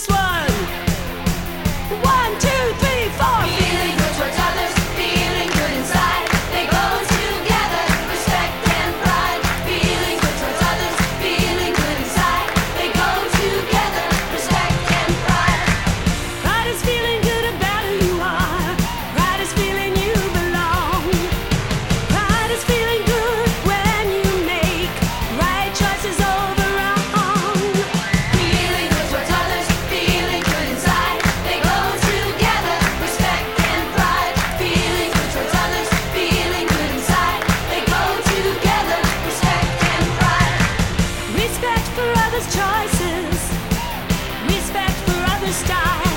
this one. One, two, three, four. Feeling good towards others, feeling good inside. They go together, respect and pride. Feeling good towards others, feeling good inside. They go together, respect and pride. Pride is feeling good about who you are. Pride is feeling you belong. Pride is feeling good when you make right choices over wrong. Feeling good towards others, feeling good inside. They go together, respect and pride. Feeling good towards others, feeling good inside. They go together, respect and pride. Respect for others' choices. Respect for others' style.